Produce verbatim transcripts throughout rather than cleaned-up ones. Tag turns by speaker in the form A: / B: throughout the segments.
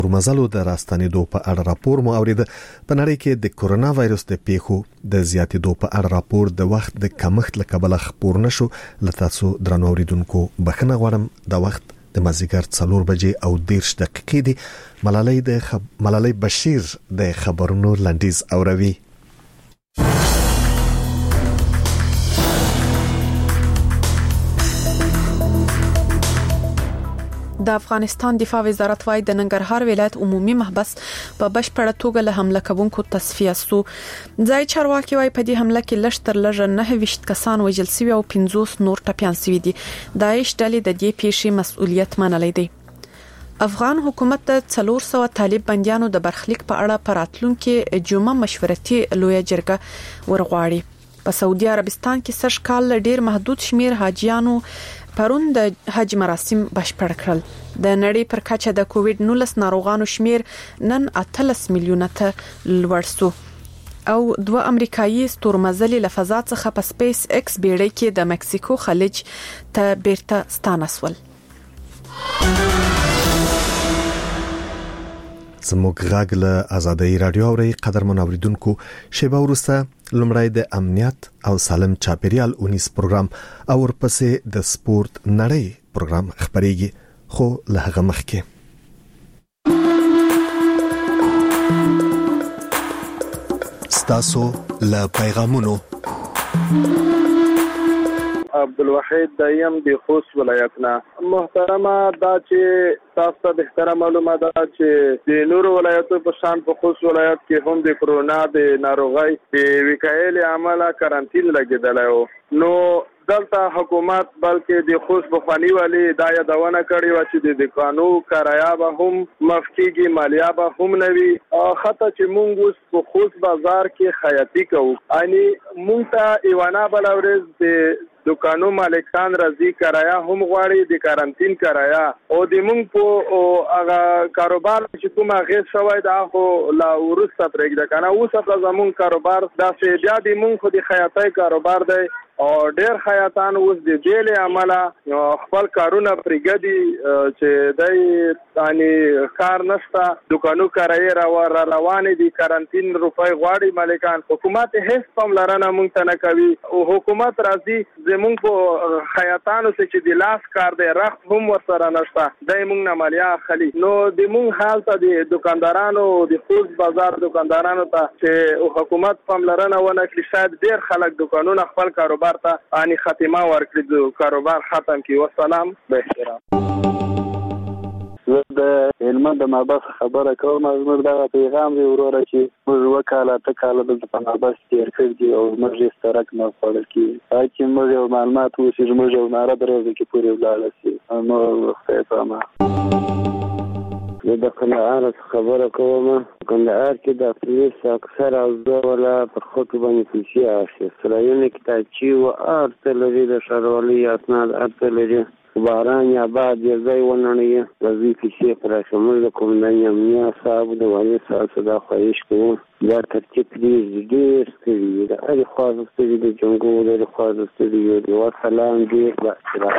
A: مزلو د راستنېدو په اړه راپور مو اورید. په نړۍ کې د کورونا وایرس د پیښو د زیاتېدو په اړه راپور د وخت د کمښت له کبله خپور نشو. لته تاسو درنو اوریدونکو بخښنه غواړم. د وخت د مازیګر څلور بجې او دېرش دقیقې دي. ملالۍ د خب... ملالۍ بشیر د خبرونو لنډیز اوروي.
B: د افغانستان دفاع وزارت وايي د ننګرهار ولایت عمومي محبس په بشپړه توګه له حمله کوونکو تصفیه سو. ځای چارواکي وايي په دې حمله کې لږ تر لږه نه ویشت کسان وژل شوي او پنځوس نور ټپيان شوي دي. داعش ډلې د دې پیښې مسؤلیت منلی دی. افغان حکومت د څلور سوه طالب بنديانو د برخلیک په اړه پراتلونکو جمعه مشورتي لویه جرګه ورغواړي. په سعودي عربستان کې سږ کال ډیر محدود شمیر حاجیانو پرون د حج مراسم بشپړ کړل. د نړۍ پر کچه د کووډ نولس ناروغانو شمیر نن اتلس میلیونه ته لوړ شو او دوه امریکایي ستورمزلي له فضا څخه په سپیس ایکس بیړۍ کې د مکسیکو خلیج ته بیرته ستانسول.
A: زموږ غږ له آزادۍ رادیو اوري. قدرمن اوریدونکو، شیبه وروسته لمړی د امنیت او سالم چاپیریال اونیس پروګرام او ورپسې د سپورت نړۍ پروګرام خبريږي. خو له هغه مخکې ستاسو له پیغامونو.
C: عبدالوحید دایم د خوست ولایتنا. محترمه دا چې تاسو ته د احترام معلومه ده چې د نورو ولایتو په شان په خوست ولایت کې هم د کرونا د ناروغۍ د وقایې له امله کارانتین لګیدلی و. نو دلته حکومت بلکې د خوست بخوانی والی دا یادونه کړې و چې د قانو کرایه به هم مفکیږي، مالیه به هم نوي. خاطر چې مونږ اوس په خوست بازار کې خیاطي کوو، یعنی مونږ ته ایوانا بلورز د دکانو مالکان راځي کرایه هم غواړي، د کارانتین کرایه او د مونږ په هغه کاروبار چې کوم هغه شوی دا خو لا ورسته پرېږده کنه. اوس په زمون کاروبار دا چې بیا د مونږ خو د خیاطۍ کاروبار دی او ډېر خیاطان اوس د جیل عمله خپل کارونه پرېږدي چې دای یعنی کار نشته، دکانو کرایه را روانې دي، کارانتین روپۍ غواړي مالکان. حکومت هیڅ پاملرنه مونږ ته نه کوي او حکومت راځي زمونږ په خیاطانو چې د لاس کار دی رخت هم ورسره نشته، دای مونږ نه مالیه اخلي. نو د مونږ حال ته د دکاندارانو د خوست بازار دکاندارانو ته چې حکومت پاملرنه ونه کړي، شاید ډېر خلک دکانونه خپل کاروبار ته اني خاتمه ورکړي، د کاروبار ختم کی. والسلام به احترام.
D: زه د هلمند د محبس خبره کوم. زموږ دغه پیغام دی وروره چې موږ وکاله ته کاله دلته په محبس تېر کړي دي او موږ یې سرک نه خوړل کېږي. چې موږ یو معلومات وشي، موږ یو ناره درېږي کې پورې ولاړه شي. نو خدای پامه. زه د کندهار خبره کوم. کندهار کې د پولیس اکثر او ولا پر خطو باندې پیسې اخلي. سرایونه کتابچې او ارتلري د ښاروالۍ اسناد ارتلري باران یا بعد یې ځای ونړي لږی پیسې پر شمول د کومندان امنیه صاحب د والي صاحب صدا خواهش کوم دا ترتیب دې ډېر ستړي د اړ خاص ستړي د جنګو د خاص ستړي دی. والسلام دې با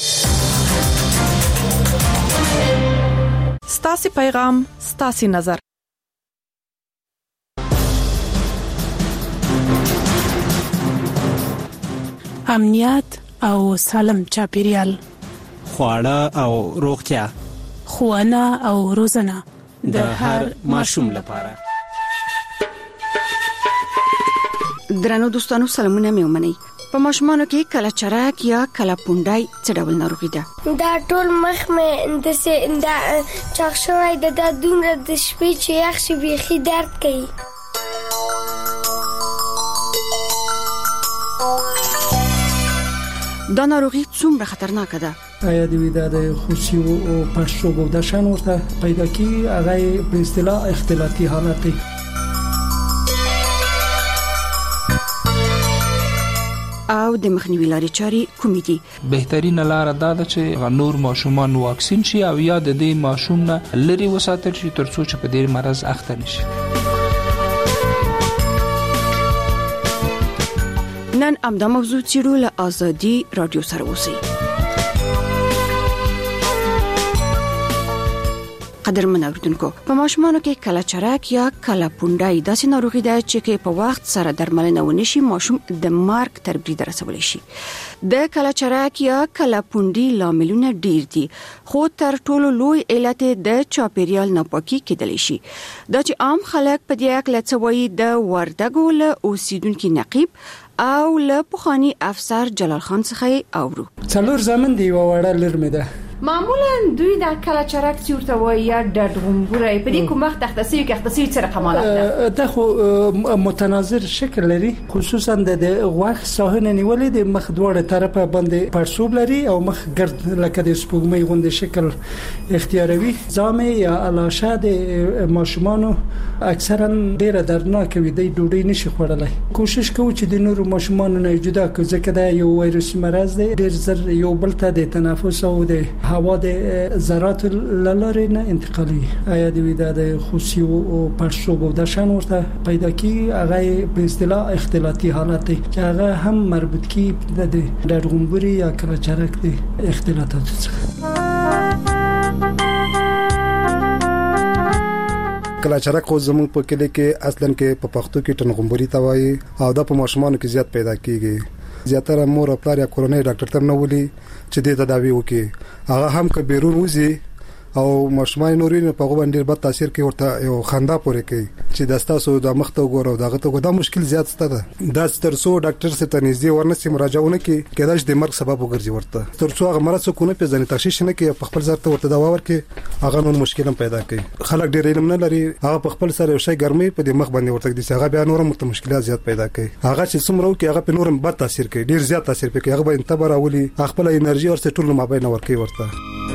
B: ستاسي پیغام ستاسي نظر.
E: امنیت او سالم چاپیریال،
F: خواړه او روغتیا،
E: ښوونه او روزنه
F: د هر ماشوم لپاره.
G: درنو دوستانو سلامونه مې ومنئ. په ماشومانو کې کله چرک یا کله پونډای څه ډول ناروغي ده؟
H: دا ټول مخ مې د سه دا چاغ شوی د د دومره د شپې چې یخ شي بیخي درد کوي.
G: دا ناروغي څومره خطرناکه ده؟
I: آیا د ویدا د خوشي او پړسوب د شان ورته پیدا کی هغه په اصطلاح اختلاطي حالت دی.
G: او د مخنیوي لارې چارې کومې دي؟
J: بهترینه لاره دا ده چې نور ماشومان واکسین شي او یا د دې ماشوم نه لري وساتل شي ترڅو چې په دې مرض اخته نشي.
G: نن امدا موضوع چیرو له آزادي رادیو سره اوسئ. قدرمن اوریدونکو په ماشومانو کې کله چرک یا کله پونډای داسې ناروغي ده چې په وخت سره درملنه ونشي ماشوم د مارګ تر برید رسولی شي. د کله چرک یا کله پونډي لاملونه ډیر دي خو تر ټولو لوی علت د چاپیریال ناپاکي کېدلی شي. دا چې عام خلک په دې اړه لڅوي د وردګو له اوسیدونکو نقیب او له پخوانی افسر جلال خان څخه اورو.
I: څلور زمن دی وړه لرمه ده.
K: معمولا دوی د کله چرک چورته وای یا د غومبورای په دې کوم وخت تختصي کې تختصي سره کمالات ده.
I: دا خو متناظر شکل لري خصوصا د غوښ ساحنه نیولې د مخ دوړه طرفه باندې پرسوب لري او مخ ګرد لکه د سپوږمۍ غوندې شکل اختیاروي. زامه یا علاشه د ماشومانو اکثرا ډیره دردناک وي د ډوډۍ نشي خوړلای. کوشش کوو چې د نورو ماشومانو نه جدا کړو ځکه دا یو وایروسي مرض دی ډیر زر یو بل ته د تنفس او د هوا د ذرات لاره نه انتقالي. آیا د ویدا د خوسی او پړسوب او د شان ورته پیدا کی هغه په اصطلاح اختلاطي حالت دی چې هغه هم مربوط کی د ډرغومبوري یا کله چرک دی اختلاطات څخه.
L: کله چرک خو زموږ په کلی کې اصلا کې په پښتو کې ټنغومبوري توای او دا په ماشومانو کې زیات پیدا کیږي. زیاتره مور او پلار یا کورنۍ ډاکټر ته نه ولي چې د تداوی وکي. هغه هم که بیرون وځي او ماشومان نورین په غو باندې بد تاثیر کوي ورته یو خندا پورې کوي چې د تاسو د مخ ته وګورو دغه ته دا مشکل زیات ستده. دا ترڅو ډاکټر سره تنظیم ورنسي مراجعونه کوي کېدای شي د مرګ سبب وګرځي ورته ترڅو هغه مرض کو نه پیژني تشخیص نه کوي په خپل ځای ته ورته دوا ورکي هغه نور مشکل هم پیدا کوي. خلک ډیر علم نه لري هغه په خپل سره یو شی ګرمي په د مخ باندې ورته دي هغه بیا نور هم مشکلات زیات پیدا کوي. هغه چې څومره وکي هغه په نورم بد تاثیر کوي ډیر زیات تاثیر کوي. هغه به انتبار اولي خپل انرژي ورته ټول مابین ورکي ورته.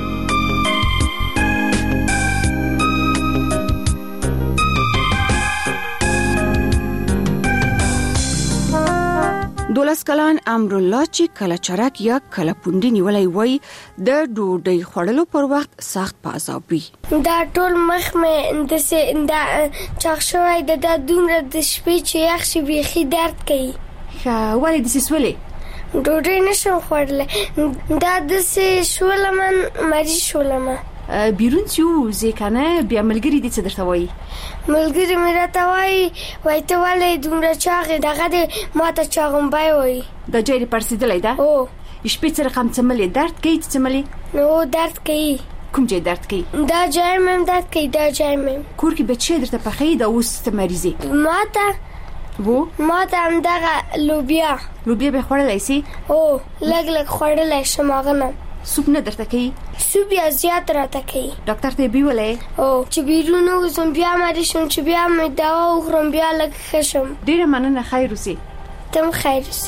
G: دولس کلان امرالله چې کله چرک یا کله پونډي نیولای وای د ډوډۍ خوړلو پر وخت سخت پازابي.
H: دا ټول مخ مې د سه د چاغ شوی د د دومره د شپې چې یخ شي بيخي درد کوي.
K: ښه ولې د سیسولې
H: ډوډۍ نشم خوړلای دا د سه شولمن مری شولمه
K: بیرون چې ځکه بیا ملګری دې څه درته وایي؟
H: ملګری مې راته وایي وای ته ولې دومره چاغې دغه دې ماته چاغمبای وایي.
K: دا ځای دې پړسېدلی ده؟
H: او
K: شپې څه رقم څملې درد کوي څه څملې؟
H: نو درد کوي.
K: کوم ځای درد کوي؟
H: دا ځای مې درد کوي دا ځای مې.
K: کور کې بچی درته پخې دا اوس ته مریضي؟
H: ماته وو ماته هم دغه لوبیا
K: لوبیا به خوړلی سي؟
H: او لږ لږ خوړلی شم هغه نه.
K: سوپ نه درته کوي؟
H: سوپ یا زیات راته کوي.
K: ډاکټر ته بیولې؟
H: او چې بیرون وزم بیا مې شم چې بیا مې دوا وخورم بیا لږ ښه شم.
K: ډیره مننه خیر اوسې.
H: تم خیر اوسې.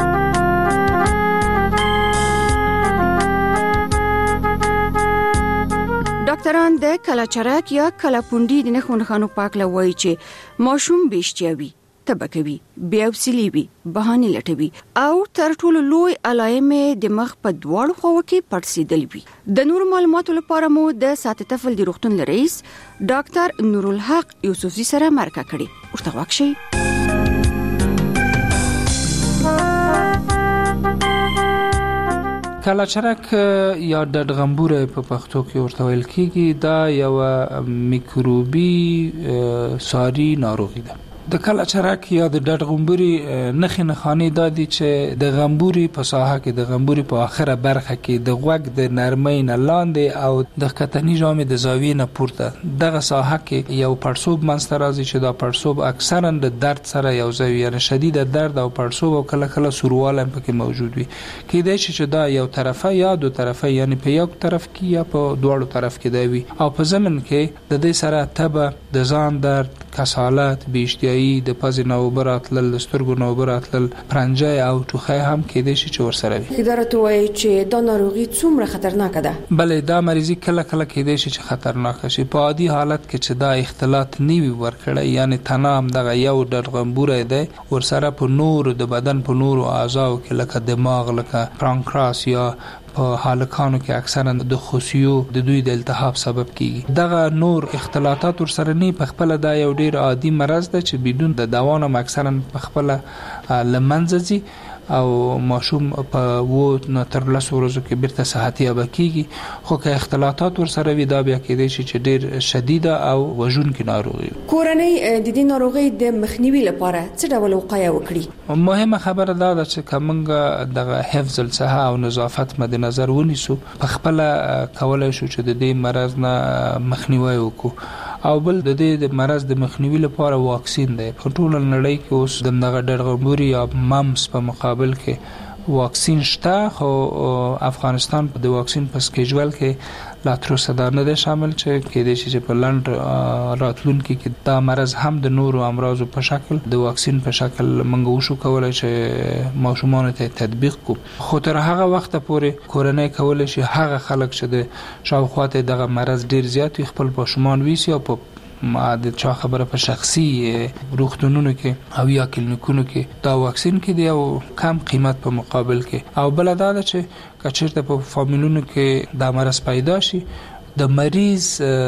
G: ډاکټران د کله چرک یا کله پونډي د نښو نښانو پاک لوي چې ماشوم بيشتيوي تبکوي بیاوسلی وي بهانه لټوي او تر ټولو لوی علائم د مخ په دواړو خواو کې پړسیدل وي. د نور معلوماتو لپاره مو د سات طفل د روغتون رئیس ډاکټر نورالحق یوسفزي سره مرکه کړې. ورته واکشي.
J: کله چرک یا د غمبوره په پښتو کې ورته ویل کیږي. دا یو میکروبي ساري ناروغي ده. د کله چرک یا د ډډ غمبوري نخې نخانې دادي چې د غمبوري په ساحه کې د غمبوري په اخره برخه کې د غوږ د نرمۍ نه لاندې او د کتنی جامې د زاویې نه پورته دغه ساحه کې یو پړسوب منځته راځي چې دا پړسوب اکثرا د درد سره یو ځای یعنی شدید درد او پړسوب او کله کله سورواله پکې موجود وي. کېدای شي چې دا یو طرفه یا دو طرفه یعنی په یو طرف کې یا په دواړو طرف کې دی وي او په ضمن کې د دې سره تبه د ځان درد کسالت بیشتیایی د پز نوبرات لل سترګو نوبرات لل پرنجای او ټوخی هم کېدای شي چې ورسره وي.
K: اداره وایي چې دا ناروغي څومره خطرناک ده؟
J: بلې دا مریضي کله کله کېدای شي چې خطرناک شي په عادي حالت کې چې دا اختلاط نیوي ورکړي یعنی تنام دغه یو ډډ غمبوره دی ورسره په نور د بدن په نور اعضاء کې لکه دماغ لکه پانکراس یا په حالکانو کې اکثرا د خصیو د دوی د التهاب سبب کیږي. دغه نور اختلاطات ورسره نه په خپل دا یو ډیر عادي مرض ده چې بدون د دوا نه اکثرا په خپل لمنځي او ماشوم په و نه تر لس ورځو کې بیرته صحتي یاب کیږي. خو که اختلاطات ورسره وي دا بیا کېدای شي چې ډیر شدیده او وژونکې ناروغي.
G: کورنۍ د دې ناروغي د مخنیوي لپاره څه ډول وقایه وکړي؟
J: مهمه خبره دا ده چې کومه دغه حفظ الصحه او نظافت مد نظر ونیسو، په خپل کولای شو چې د دې مرض نه مخنیوي وکړو. او بل د دې د مرض د مخنیوي لپاره واکسین دی. په ټول نړۍ کې اوس د دغه ډرغموري یا ممس په مقابل کې واکسین شته، خو افغانستان په د واکسین په سکیجول کې لا تر اوسه دا نه دی شامل چې کېدای شي چې په لنډ راتلونکي کې دا مرض هم د نورو امراضو په شکل د واکسین په شکل موږ وشو کولای چې ماشومان ته تطبیق کو. خو تر هغه وخت پورې کورنۍ کولای شي هغه خلک چې د شاوخواته دغه مرض ډیر زیات خپل ماشومان ویسي او په ما د چا خبره په شخصي روغتونونو کې او یا کلینیکونو کې دا واکسین کې دی او کم قیمت په مقابل کې. او بل دا چې کچېرته په فامیلونو کې دا مرض پیدا شي د مریض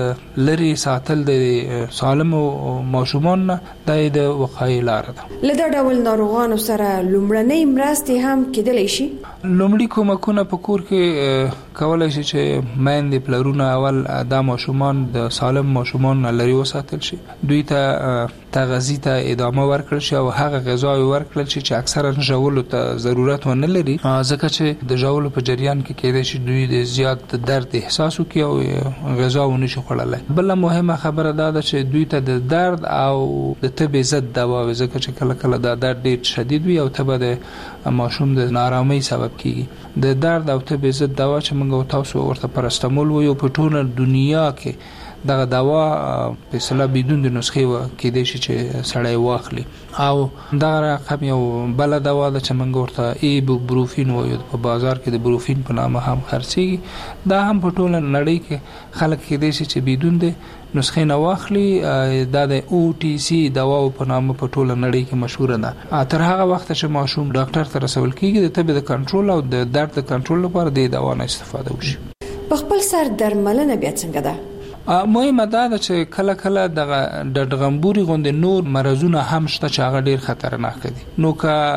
J: لري ساتل د سالم ماشومان نه د وقایې لار ده.
G: لدا ډول ناروغانو سره لومړنۍ مرستې هم کېدلی شي.
J: لومړی کومکونه په کور کې کولای شي چې مېندې پلرونه اول د ماشومان د سالم ماشومان لري وساتل شي، دوی ته تغذیه ته ادامه ورکړل شي او هغه غذا ورکړل شي چې اکثرا ژولو ته ضرورت ونه لري، ځکه چې د ژولو په جریان کې کېدای شي دوی د زیات درد احساس وکړي او غذا ونه شي خوړلای. بل مهمه خبره دا ده چې دوی ته د درد او د تبې ضد دوا، ځکه چې کله کله دا درد ډیر شدید وي او تبه د ماشوم د نارامۍ سبب کیږي. د درد او تبې ضد دوا چې موږ تاسو ورته پرستمول وایو په ټوله دنیا کې دغه دوا په اصطلاح بدون د نسخې کېدای شي چې سړی واخلي. او دا رقم یو بل دوا ده چې موږ ورته ایبوپروفین وایو، په بازار کې د بروفین په نامه هم خرڅېږي. دا هم په ټوله نړۍ کې خلک کېدای شي چې بدون د نسخې نه واخلي. دا د او ټي سي دوا په نامه په ټوله نړۍ کې مشهور ده. تر هغه وخت چې ماشوم ډاکټر ته رسول کېږي د تبې د کنټرول او د درد د کنټرول لپاره د دوا نه استفاده وشي.
G: په خپل سر درملنه بیا څنګه ده؟
J: مهمه دا ده چې کله کله دغه د ډغمبوري غوندې نور مرزونه هم شته چې هغه ډیر خطرناک دي. نو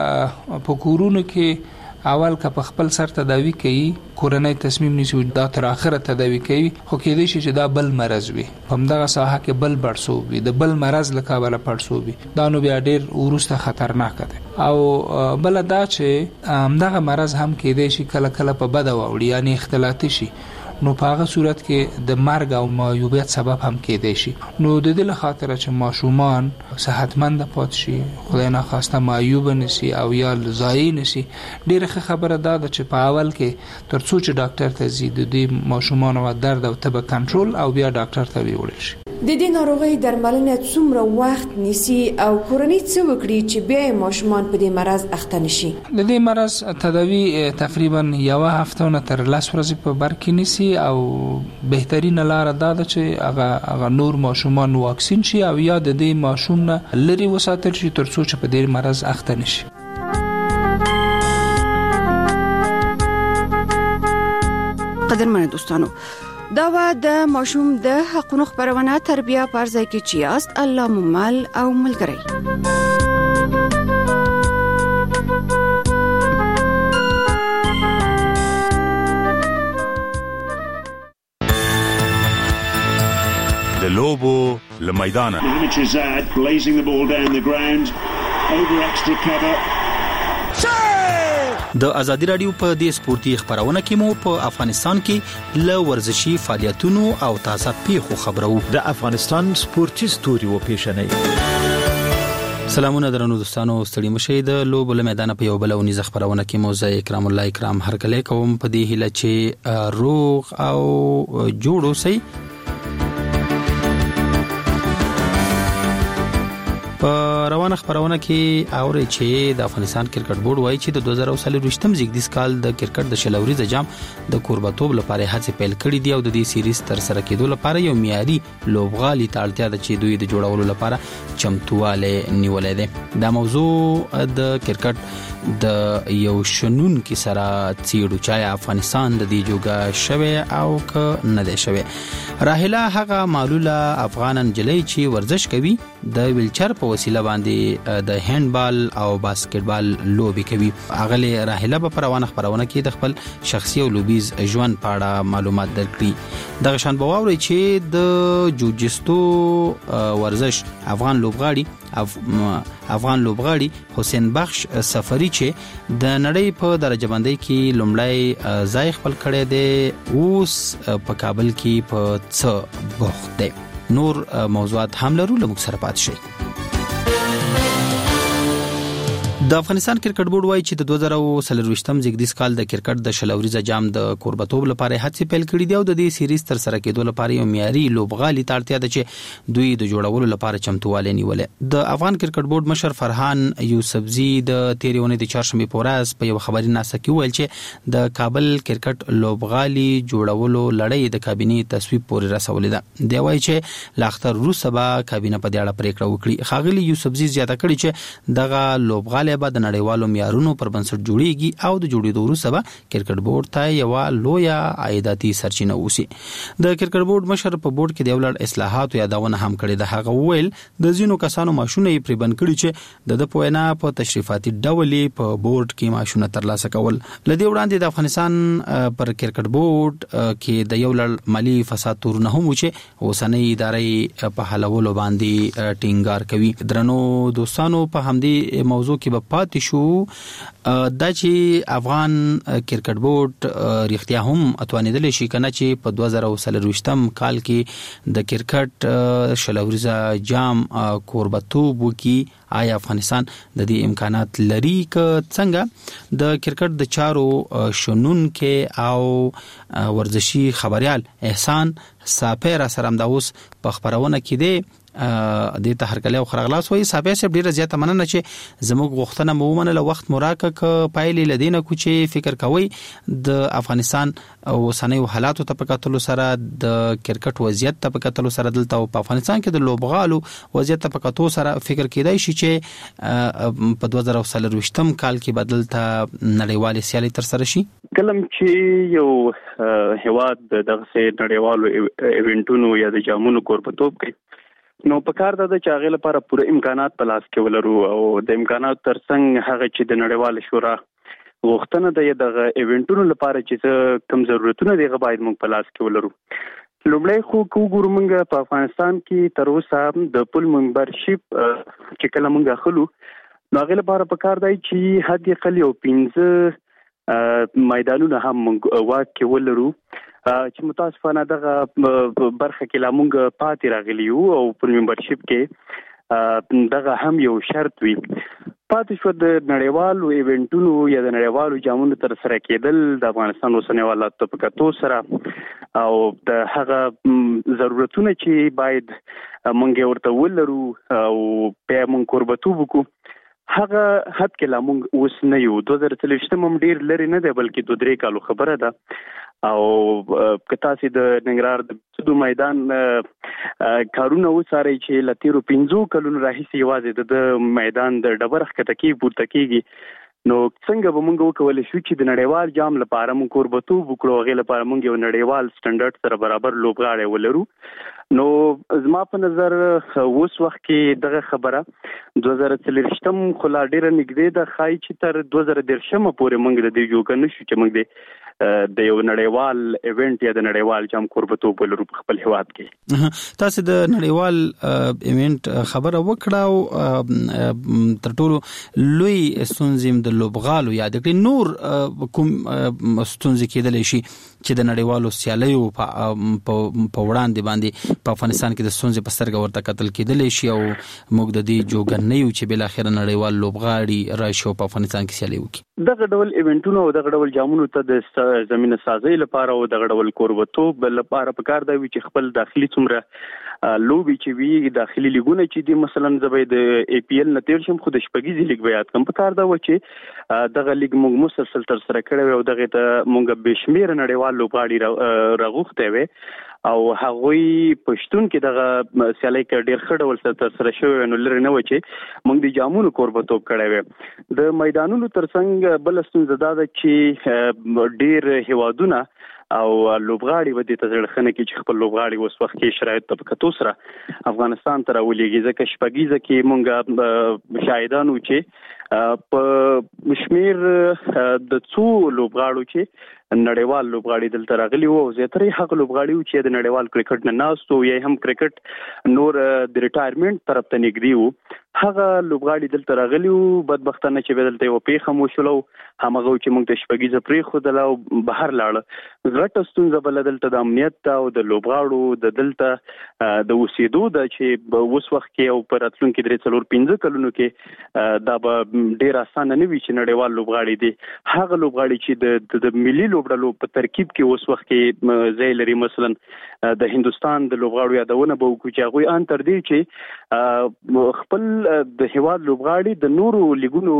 J: که په کورونو کې اول که په خپل سر تداوی کوي، کورنۍ تصمیم نیسي دا تر اخره تداوی کوي، خو کېدای شي چې دا بل مرز وي، په همدغه ساحه کې بل پړسوب وي، د بل مرز له کابله پړسوب وي، دا نو بیا ډیر وروسته خطرناک دی. او بل دا چې همدغه مرز هم کېدای شي کله کله په بده واوړي، یعنی اختلاطي شي، نو په هغه صورت کې د مرګ او معیوبیت سبب هم کېدای شي. نو د دې لخاطر چې ماشومان صحتمند پات شي، خدای نه خواسته معیوب نشي او یا ضایع نشي، ډیره خبره ده چې په اول کې تر څو چې ډاکټر ته ځي د دې ماشومان او درد او تب کنټرول او بیا ډاکټر ته ویول شي.
G: د دې ناروغي درملنه څومره وخت نیسي او کورنۍ څه وکړي چې بیا ماشومان په دې مرض اخته نشي؟
J: د دې مرض تداوی تقریبا یو هفته نه تر لس ورځې په بر کې نیسي او بهترینه لار دا ده چې هغه هغه نور ماشومان واکسین شي او یا د دې ماشوم نه لري وساتل شي تر څو چې په دې مرض اخته نشي.
G: قدرمن دوستانو، دا و د ماشوم د حقوقو خبرونه تربیه پرځای کې چیاست الله ممل او ملګری.
M: د لوبو له میدانه
N: Mitrezad blazing the ball down the ground over extra cover.
O: د ازادي رادیو په دې سپورتي خبرونه کې مو په افغانستان کې ل ورزشي فعالیتونو او تازه پیښو خبرو.
P: د افغانستان سپورتي ستوري و پیښنې.
O: سلامونه درنو دوستانو، ستړي مشئ. د لوبو له میدان په یو بل ونیز خبرونه کې مو زه اکرام الله اکرام هرکلی کوم په دې هیله چې روغ او جوړ اوسئ. په روانه خبرونه کې اوري چې د افغانستان کرکټ بورډ وایي چې د دوه زره څلور زیږدیز کال د کرکټ د شلوري جام د کوربتوب لپاره هڅې پیل کړې دي او د دې سیریز تر سره کېدو لپاره یو معیاري لوبغالي ته اړتیا ده چې دوی د جوړولو لپاره چمتواله نیولې ده. دا موضوع د کرکټ د یو شنون کې سره چیرو چې افغانستان د دې جوګه شوه او ک نه ده شوه. راهله هغه معلوله افغان انجلۍ چې ورزش کوي د ویلچر په وسیله باندې د هندبال او باسکټبال لوبي کوي. اغله راهله په روانه خبرونه کې د خپل شخصي او لوبیز ژوند په اړه معلومات درکړي. د غشان بواوري چې د جوجستو ورزش افغان لوبغاړي افغان لوبغاړي حسین بخش سفری چې د نړۍ په درجه بندۍ کې لومړی ځای خپل کړی دی اوس په کابل کې په څه بوخت دی. نور موضوعات هم لرو لمک سره پات شي. د افغانستان کرکټ بورډ وایي چې د دوه زره څلرویشتم زیږدیز کال د کرکټ د شلوريزه جام د کوربتوب لپاره هڅې پیل کړې دي او د دې سیریز تر سره کېدو لپاره یو معیاري لوبغالي ته اړتیا ده چې دوی د جوړولو لپاره چمتووالی نیولې. د افغان کرکټ بورډ مشر فرحان یوسفزي د تیرې اونۍ د چهارشنبې په ورځ په یو خبري ناسه کې ویل چې د کابل کرکټ لوبغالي جوړولو لړۍ د کابینې تصویب پورې رسولې ده. دی وایي چې لا اختر وروسته به کابینه په دې اړه پریکړه وکړي. ښاغلي یوسفزي زیاته کړې چې دغه لوبغالي به د نړیوالو معیارونو پر بنسټ جوړیږي او د جوړېدو وروسته به کرکټ بورډ ته یو لویه عایداتي سرچینه اوسي. د کرکټ بورډ مشر په بورډ کې د ولړ اصلاحات یادونه هم کړې ده. هغه وویل د ځینو کسانو ماشونه یې پرې بند کړي چې د د پوینا په تشریفاتي ډول په بورډ کې ماشونه ترلاسه کول. لدې وړاندې د افغانستان پر کرکټ بورډ کې د یو لړ مالی فساد تورونه هم و چې اوسنۍ ادارې په حلولو باندې ټینګار کوي. درنو دوستانو په همدې موضوع کې به پات شو دا چې افغان کرکټ بورډ رښتیا هم اتوانیدل شي کنه چې په دوه زره څلرویشتم کال کې د کرکټ شلوريزه جام کوربتوب وکي. آیا افغانستان د دې امکانات لري که څنګه؟ د کرکټ د چارو شنون کې او ورزشي خبريال احسان ساپیر سره هم د اوس په خبرونه کې دی د ته هرکله او خرغلاس وای. صاحب صاحب ډیره زیاته مننه چې زموږ غوښتنه مو ومنله. وخت مراکه ک پایلې لدینه کو چې فکر کوي د افغانستان او سنوي حالاتو ته په کتلو سره د کرکټ وضعیت ته په کتلو سره دلته په افغانستان کې د لوبغالو وضعیت ته په کتلو سره فکر کېدای شي چې په دوه زره څلرویشتم کال کې بدلته نړیوالې سیالي تر سره شي.
Q: کلم چې یو هواد دغه نړیوالو ایونټونو یا د جامونو کوربتوب کوي نو په کار ده چې هغه لپاره پوره امکانات په لاس کې ولرو او د امکانات ترڅنګ هغه چې د نړیوال شورا غوښتنه ده دغه ایونټونو لپاره چې کوم ضرورتونه دي باید موږ په لاس کې ولرو. لومړی خو کو ګورو موږ په افغانستان کې تر اوسه د پول ممبرشپ چې کله موږ اخلو نو هغه لپاره په کار دی چې حد اقل یو پنځه میدانونه هم موږ واکې ولرو چې متاسفانه دغه برخه کې لا موږ پاتې راغلی یو او په ممبرشپ کې دغه هم یو شرط وي. پاتې شو د نړیوالو ایونټونو یا د نړیوالو جامونو تر سره کېدل د افغانستان اوسنۍ حالات په کتو سره او د هغه ضرورتونه چې باید موږ ورته ولرو او په موږ کوربتوب وکړو هغه حد کې لا موږ اوس نه یو. دوه زره څلرویشتم هم ډیر لري نه دی بلکې دوه درې کالو خبره ده او کتاسي د ننګرهار د سودو میدان کارونه وساري چې لتیرو پنځو کلونو راهیسي یوازې د میدان د ډبرخ کټکی پورته کیږي. نو څنګه به موږ وکولای شو چې د نړیوال جام لپاره موږ کوربتوب وکړو غو لپاره موږ یو نړیوال سټانډرډ سره برابر لوبغاړي ولرو. نو زما په نظر اوس وخت کې دغه خبره دوه زره څلرویشتم خلا ډیره نږدې ده خای چې تر دوه زره دېرشم پورې موږ د دې جوړ نشو چې موږ د د یو نړیوال ایونت یا د نړیوال جام کوربتوب ولرو په خپل هواد کې.
O: تاسو د نړیوال ایونت خبره وکړه او تر ټولو لوی ستونزې د لوبغالو یا د نور کوم ستونزې کېدلې شي چې د نړیوالو سیالیو په وړاندې باندې په افغانستان کې د ستونزې په سترګه ورته کتل کېدلې شي او موږ د دې جوګن نه یو چې بل اخر نړیوال لوبغاړي راشي په افغانستان کې سیالي وکړي.
Q: دغه ډول ایونټونو او دغه ډول جامونو ته د زمينه سازي لپاره او دغه ډول کوربتوب لپاره په کار دی چې خپل داخلي څومره لوبي چې وی داخلي لیګونه چې دی مثلا زبې د ای پی ایل نتیر شم خو د شپږیزي لیګ بیات کوم په کار دا و چې دغه لیګ موږ مسلسل تر سره کړو او دغه ته موږ بشمیر نړیوال لوبغاړي راغوخته وي او هغوی پښتون کې دغه سیالي کې ډیر خړول تر سره شوی نو لري نه و چې موږ د جامونو کوربتوب کړی وي. د میدانونو ترڅنګ بل ستونزه دا ده چې ډیر هوادونه او لوبغاړي ودی ته ځړخنه کې چې خپل لوبغاړي اوس وخت کې شرایط په کتو سره افغانستان ته راولېږي ځکه شپږیزه کې مونږه شاهدانو چې په مشمیر د څو لوبغاړو چې نړیوال لوبغاړي دلته راغلي وو او زیاتره هغه لوبغاړي چې د نړیوال کرکټ نه ناستو یا هم کرکټ نور د ریټایرمنټ طرف ته نږدې وو هغه لوبغاړي دلته راغلي وو بدبختانه چې بدلته یو پیښه مو شولو همغه چې موږ د شپږیزه پرې خو د لاو بهر لاړه غټه ستونزه بل دلته د امنیت او د لوبغاړو د دلته د وسیدو د چې اوس وخت کې او پر اتلونکو درې څلور پنځه کلونو کې دا به ډیر اسانه نه وي چې نړیوال لوبغاړي دي هغه لوبغاړي چې د ملي لوبډلو په ترکیب کې اوس وخت کې ځای لري مثلا د هندستان د لوبغاړو یادونه به وکړو چې هغه ان تر دې چې خپل د هیواد لوبغاړي د نورو لیګونو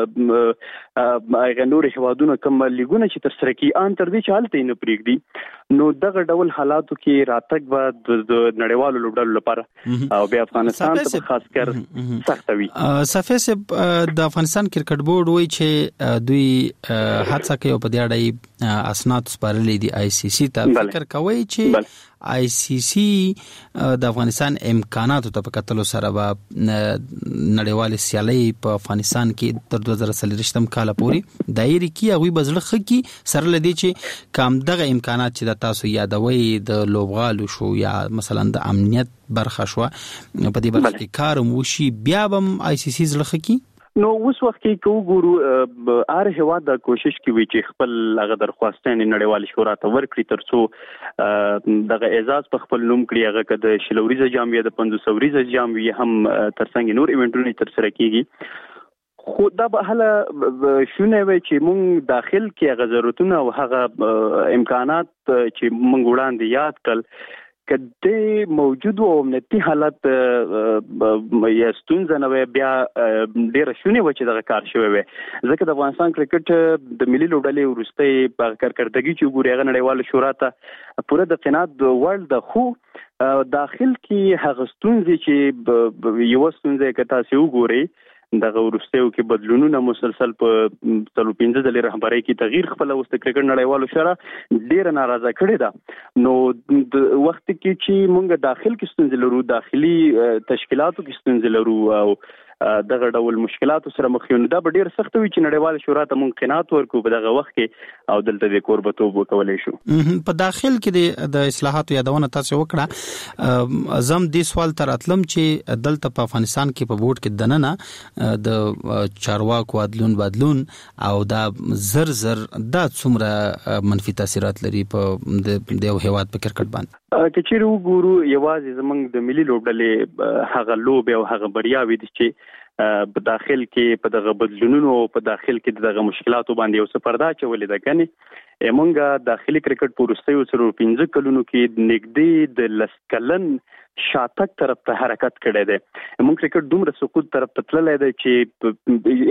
Q: هغه نور هیوادونو کوم لیګونه چې تر سره کې ان تر دې چې حالت نه پریږدي نو دغه ډول حالاتو کې راتګ به د نړیوالو لوبډلو لپاره او بیا افغانستان ته خاص کر سخت وي.
O: صفه سب د افغانستان کرکټ بورډ وایي چې دوی هڅه کوي په دې اړه اسناد سپارلې دي آی سی سی ته فکر کوي چې آی سی سی د افغانستان امکاناتو ته په کتلو سره به نړیوال سیالي په افغانستان کې تر دوه زره څلوېښتم کال پورې دایره کې هغه بزړه خکې سره لدی چې کم دغه امکانات چې د تاسو یادوي د لوبغالو شو یا مثلا د امنیت برخه شو په دې برخه کې کار مو شي بیا به آی سی سی زړه خکې
Q: نو اوس وخت کې کو ګورو ار هوا د کوشش کوي چې خپل هغه درخواستونه نړیوال شورا ته ورکړي ترڅو دغه اعزاز په خپل نوم کړي هغه کده شلوريزه جام یا د پنځوس وريزه جام وي هم ترڅنګ نور ایونټونه تر سره کیږي خو دا به هله شونه وي چې مونږ داخل کې هغه ضرورتونه او هغه امکانات چې مونږ وړاندې یاد کړل کله موجود او امنیتي حالت یا ستونزه نه بیا ډیر شونه و چې دغه کار شوی وي ځکه د افغانستان کرکټ د ملي لوبډلې ورستۍ په کارکړدګي چې ګوري هغه نړیوال شورا ته پوره د قناعت ورلد د خو داخل کې هغه ستونزې چې یو ستونزه کې تاسو وګورئ دغه ورستیو کې بدلونونه مسلسل په تلو پنځه ځلې رهبرۍ کې تغییر خپل اوس د کرکټ نړیوالو شورا ډیر ناراضه کړي ده نو د وخت کې چې مونږ داخل کې ستونزې لرو داخلي تشکیلاتو کې ستونزې لرو او دغه ډول مشکلاتو سره مخ یو دا ډیر سخت وي چې نړیوال شورا ته مونږ قناعت ورکو په دغه وخت کې او دلته د کوربتوب وکولای شو
O: په داخل کې د اصلاحاتو یادونه تاسو وکړه زم دې سوال تر اتلم چې دلته په افغانستان کې په بورډ کې دننه د چارواکو عدلون بدلون او دا زر زر دا څومره منفي تاثیرات لري په د یو هیواد په کرکټ باندې
Q: کچېرو ګورو یوازې زمنګ د ملي لوبډلې هغه لوب او هغه بریاوي دي چې په داخل کې په دغه بدلونونو په داخل کې دغه مشکلاتو باندې یو څه پردا چولې ده کني موږ داخلي کرکټ پورستیو سره پنځه کلونو کې نګدي د لسکلن شاتک طرف ته حرکت کړی دی موږ کرکټ دومره سقوط طرف ته تللی دی چې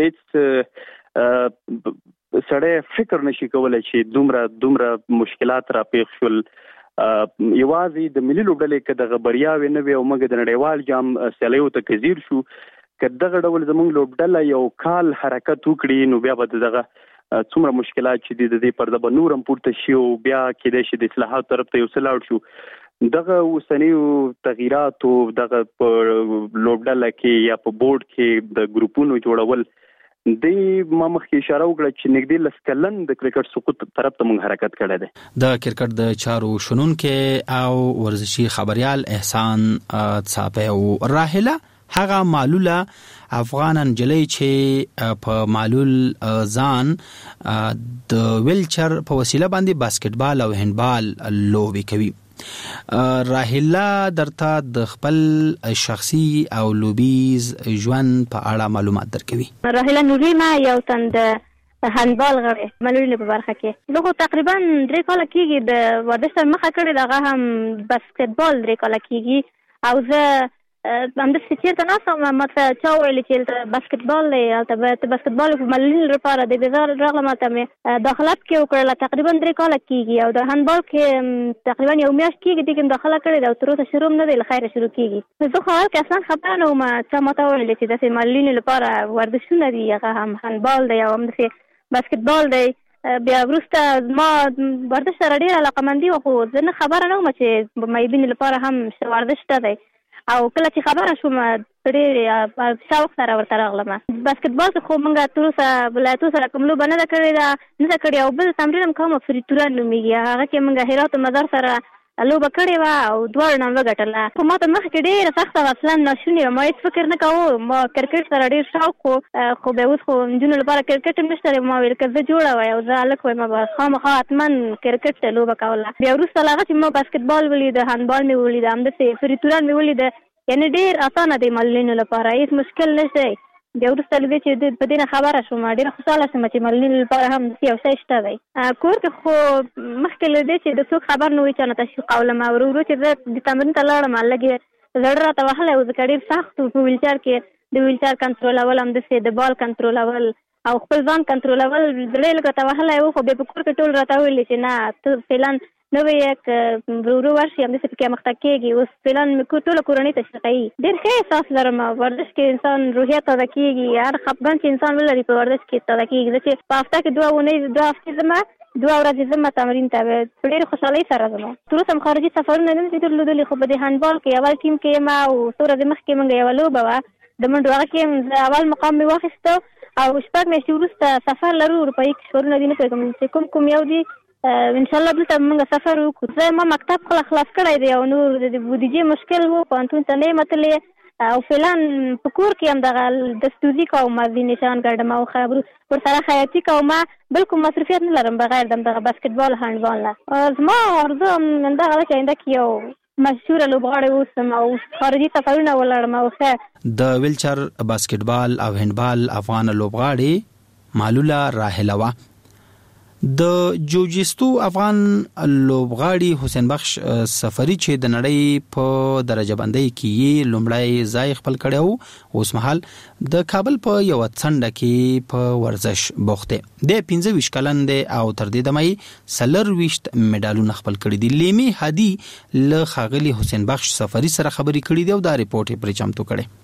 Q: هیڅ سړی فکر نشي کولای چې دومره دومره مشکلات را پیښ شول یوازې د ملي لوبډلې کې دغه بریاوي نه وي او موږ د نړیوال جام سیالیو ته کزیر شو کداغه ډول زموږ لوبډله یو کال حرکت وکړي نو بیا به دغه څومره مشکلات چې د دې پر د نورم پورته شي او بیا کې د شي د اصلاحات طرف ته یو سلاړ شو دغه وسنیو تغیرات او دغه په لوبډله کې یا په بورډ کې د ګروپونو جوړول د ما مخکې اشاره وکړه چې نږدې لسکلن د کرکټ سقوط طرف ته موږ حرکت کړی دی
O: د کرکټ د چارو شنونکو او ورزشي خبريال احسان صاحب او راهله هغه معلوله افغان انجلۍ چې په معلول ځان د ویلچر په وسیله باندې باسکټبال او هندبال لوبي کوي راهله درته د خپل شخصي او لوبیز ژوند په اړه معلومات درکوي
R: راهله نوري ما یو تند هندبال غړي معلول په برخه کې لوګو تقریبا درې کال کېږي د ورزش سره مخه کړې دغه هم باسکټبال درې کال کېږي او زه هم د سچېرته ناسم ماته چا ویل چې باسکټبال البته د باسکټبال په معلولینو لپاره د بازار راغله ماته مې داخلت کې وکړله تقریبا درې کال کېږي او د هندبال کې تقریبا یو میاشت کېږي چې کوم داخله کړې ده او تر اوسه شروع نه دی له خیره شروع کېږي زه خو هلکه اصلا خبره نه وم چا ماته ویل چې داسې معلولینو لپاره ورزشونه دي هغه هم هندبال دی او همداسې باسکټبال دی بیا وروسته ما ورزش سره ډېره علاقه‌مندي وه، خو زه نه خبره نه وم چې مایبینې لپاره هم ورزش شته دی. او کله چې خبره شوم ډېر شوق سره ورته راغلم. باسکټبال کې خو موږ تر اوسه ولایتو سره کوم لوبه نه ده کړې ده نه ده کړې، او بل تمرین هم کوم فري توران نومېږي، هغه کې موږ هرات مزار سره لوبه کړې وه او دواړو نه وګټله. خو ما ته مخکې ډېره سخته وه، اصلا ناشونې وه، ما هېڅ فکر نه کوو. ما کرکټ سره ډېر شوق و، خو بیا اوس خو نجونو لپاره کرکټ هم نشته دی. ما ویل که زه جوړه وای او زه هلک وایم به خامخا حتما کرکټ لوبه کوله. بیا وروسته له هغه چې ما باسکټبال ولیده، هندبال مې ولیده، همداسې فري توران مې ولیده، یعنې ډېر اسانه دی معلولینو لپاره، هېڅ مشکل نشته دی. بیا وروسته له دې چې په دې نه خبره شوم ډېره خوشحاله شوم چې معلولینو لپاره هم داسې یو شی شته دی. کور کې خو مخکې له دې چې د څوک خبر نه وي چا نه تشویقولم، ورو ورو چې زه د تمرین ته لاړم لږ یې زړه راته وهلی و، ځکه ډېر سخت و په ویلچر کې د ویلچر کنټرولول، همداسې د بال کنټرولول او خپل ځان کنټرولول زړه یې لږ راته وهلی و. خو بیا په کور کې ټول راته ویلې چې نه ته فعلا نوې یک ورو ورو ورشي، همداسې پکې مخته کېږي. اوس فعلا مې ټوله کورنۍ تشویقوي. ډېر ښه احساس لرم. ورزش کې انسان روحیه تازه کېږي، هر خفګان چې انسان ولري په ورزش کې تازه کېږي. زه چې په هفته کې دوه اونۍ دوه هفتې ځمه، دوه ورځې ځمه تمرین ته، په ډېرې خوشحالۍ سره ځم. تر اوسه هم خارجي سفرونه نه دي درلودلي، خو په دې هندبال کې اول ټیم کې یم او څو ورځې مخکې موږ یوه لوبه وه د منډو، هغه کې اول مقام مې واخیسته او شپږ میاشتې وروسته سفر لرو اروپایي کشورونه دي، نه پوهېږم چې کوم کوم یو دي. انشاءالله دلته موږ سفر وکړو. زه ما مکتب خلا خلاص کړی دی او نور د بودیجې مشکل و، پوهنتون ته نه یم تللی او فعلا په کور کې هم دغه دستوزي کوم، ځینې نشان ګډم او خبرو ورسره خیاطي کوم، بل کوم مصروفیت نه لرم بغیر د دغه باسکټبال هندبال نه. زما آرزو همدغه ده چې آینده کې یو مشهوره لوبغاړی اوسم او خارجي سفرونه ولاړم. او ښه
O: د ویلچر باسکټبال او هندبال افغان لوبغاړی معلوله راحله وه. د جوجستو افغان لوبغاړي حسین بخش سفری چې د نړۍ په درجه بندۍ کې لومړی ځای خپل کړی و، اوس مهال د کابل په یو څنډه کې په ورزش بوخت دی. د پنځه ویشت کلن دی او تر دې دمه یې څلرویشت میډالونه خپل کړي دي. لیمي هادي له ښاغلي حسین بخش سفری سره خبرې کړې دي او دا ریپورټ یې پرې چمتو کړی.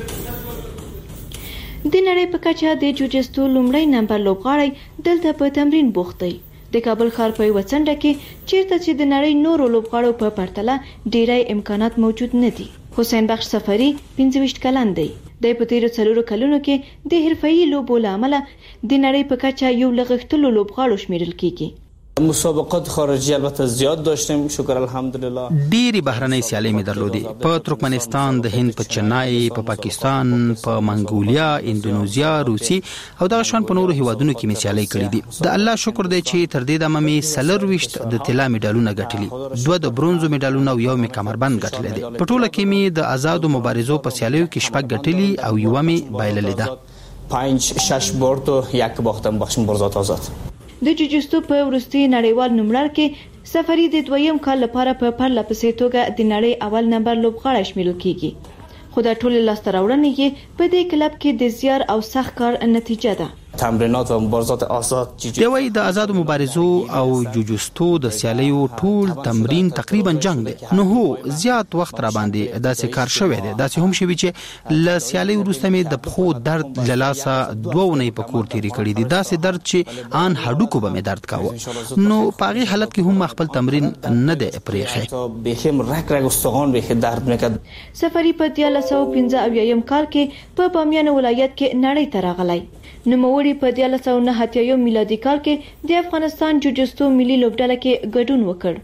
S: د نړۍ په کچه د جوجستو لومړی نمبر لوبغاړی دلته په تمرین بوخت دی. د کابل ښار په یوه څنډه کې چیرته چې د نړۍ نورو لوبغاړو په پرتله ډیری امکانات موجود نه دي. حسین بخش سفری پنځه ویشت کلن دی. د په تیرو څلورو کلونو کې د حرفه‌ایي لوبو له امله د نړۍ په کچه یو له غښتلو لوبغاړو شمیرل کیږي.
T: مسابقات خارجي البته زیات داشتیم، شکر الحمدلله.
O: ډېری بهرنۍ سیالۍ مې درلودې، په ترکمنستان، د هند په چنای، په پاکستان، په منګولیا، اندونیزیا، روسي او دغه شان په نورو هیوادونو کې مې سیالۍ کړې دي. د الله شکر دی چې تر دې دمه مې څلرویشت د طلا میډالونه ګټلي، دوه د برونزو میډالونه او یو مې کمربند ګټلی دی. په ټوله کې مې د آزادو مبارزو په سیالیو کې شپږ ګټلي او یوه مې بایللې ده.
T: پنج شش برد و یک باختم بخش مبارزات آزاد.
S: د جوجستو په وروستي نړیوال نوملړ کې سفری د دویم کال لپاره په پرله پسې توګه د نړۍ اول نمبر لوبغاړی شمیرل کیږي. خو د ټولو لاسته راوړنې یې په دې کلب کې د زیار او سخت کار نتیجه ده.
T: تمرینات و مبارزات آزاد
O: دوی د آزادو مبارزو او جوجستو د سیالیو ټول تمرین تقریبا جنگ دی. نو هو زیات وخت را باندې داسې کار شوی دی، داسې هم شوی چې ل سیالي وروسته مې د پخو درد له لاسه دوه اونۍ په کور تیری کړی دي، داسې درد چې ان هډوکو به مې درد کاوه. نو په هغې حالت کې هم خپل تمرین نه دی پرېښی.
T: بخیم رک رک استخوان به درد میکرد.
S: سفری په دیارلس سوه پنځه اویایم کال کې په بامیان ولایت کې نړۍ ته راغلی. نوموړي په دیارلس سوه نهه اتیایم میلادي کال کې د افغانستان جوجستو ملي لوبډله کې ګډون وکړ.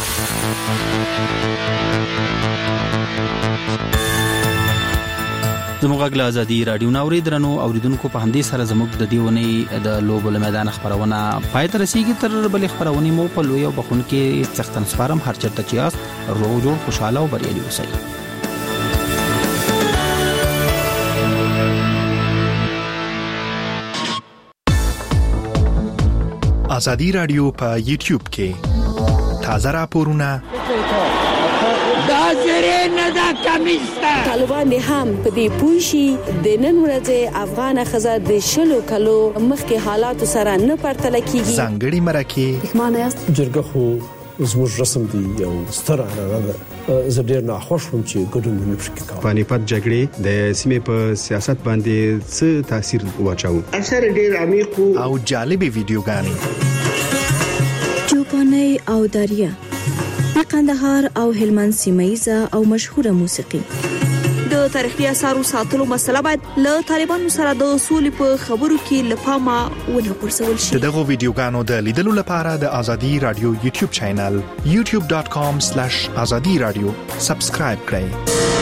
O: زموږ غږ له ازادي راډیو نه اورېدرنو اوریدونکو په همدې سره زموږ د دې اونۍ د لوبو له میدان خپرونه پای ته رسیږي. تر بلې خپرونې مو په لوی او بخونکې څښتن سپارم. هر چېرته چې یاست روغ جوړ خوشحاله او بریالي اوسئ.
U: ازادي رادیو په یوټیوب کې تازه راپورونه
V: دا زری نه دا کمیستا
W: طالبان هم په دې پوښي د نن ورځې افغان خزه د شلو کلو مخکې حالات سره نه پرتل کیږي.
U: ځانګړي مرکه
W: معنی است
X: جرګه خو زموږ رسم دی یو ستر عنعنه ده. زه ډېر ناخوښ وم چې ګډون ونه شي کوم.
Y: پانیپت جګړې د سیمې په سیاست باندې څه تاثیر واچاوه؟
V: اثر ډېر عمیق
U: او جالبې ویډیوګانې
S: افغاني او داریه د قندهار او هلمند سیمایزه او مشهوره موسیقي. د تاریخي اثارو ساتلو مسله باید له طالبانو سره د اصول په خبرو کې لپاره ونه پرسول شي.
U: دغه ویډیوګانو د لیدلو لپاره د ازادي رادیو یوټیوب چینل یوټیوب ډاٹ کام سلیش ازادي رادیو سبسکرایب کړئ.